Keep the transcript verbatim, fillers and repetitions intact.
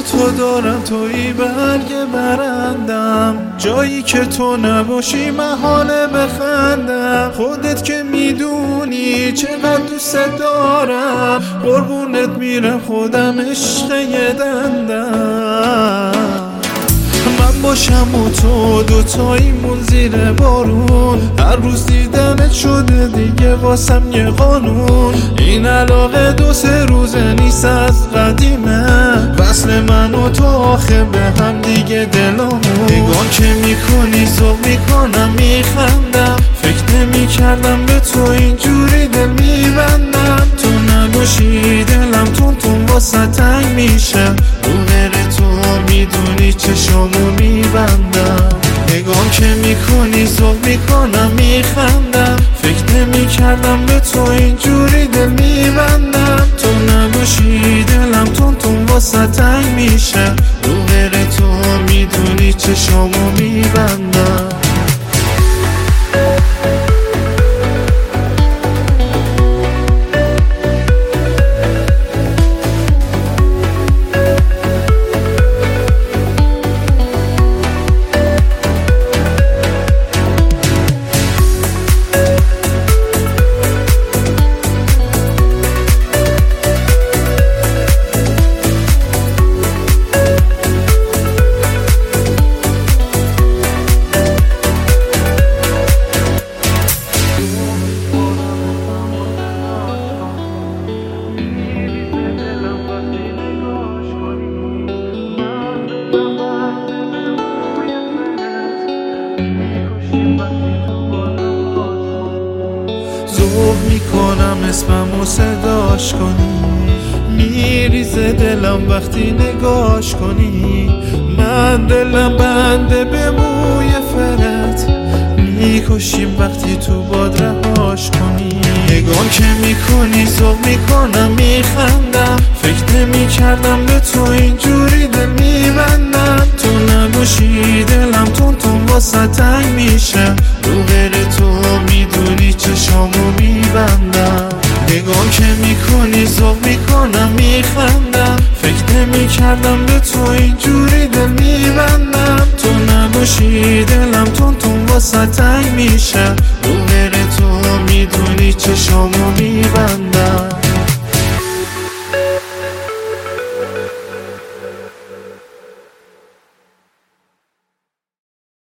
تو دارم، تویی برگ برندم، جایی که تو نباشی محاله بخندم. خودت که میدونی چقدر دوست دارم، قربونت میرم خودم عشق یه دندم. من باشم و تو دوتاییمون زیر بارون، هر روز دیدنت شده دیگه واسم یه قانون. این علاقه دو سه روزه نیست، از قدیمه وصل من و تو آخه به هم دیگه دلامون. نگاه که میکنی ذوق میکنم میخندم، فکر نمی کردم به تو اینجوری دل میبندم. تو نباشی دلم تون تون واسه تنگ میشه، رو غیر تو میدونی چشامو میبندم. نگاه که میکنی ذوق میکنم میخندم، فکر نمی کردم به تو اینجوری دل میبندم. تو نباشی دلم تون تون واسه تنگ میشه، رو غیر تو میدونی چشامو میبندم. ذوق میکنم اسممو صداش کنی، میریزه دلم وقتی نگاش کنی. من دلم بنده به موی فرت، میکشیم وقتی تو باد رهاش کنی. نگاه که میکنی ذوق میکنم میخندم، فکر نمی کردم به تو اینجوری دل میبندم. تو نباشی دلم تون تون واسه تنگ میشه، رو غیر تو میدونی چشامو میبندم. نگاه که میکنی ذوق میکنم میخندم، فکر نمی کردم به تو اینجوری دل میبندم. تو نباشی دلم تون تون واسه تنگ میشه، رو غیر تو میدونی چشامو میبندم.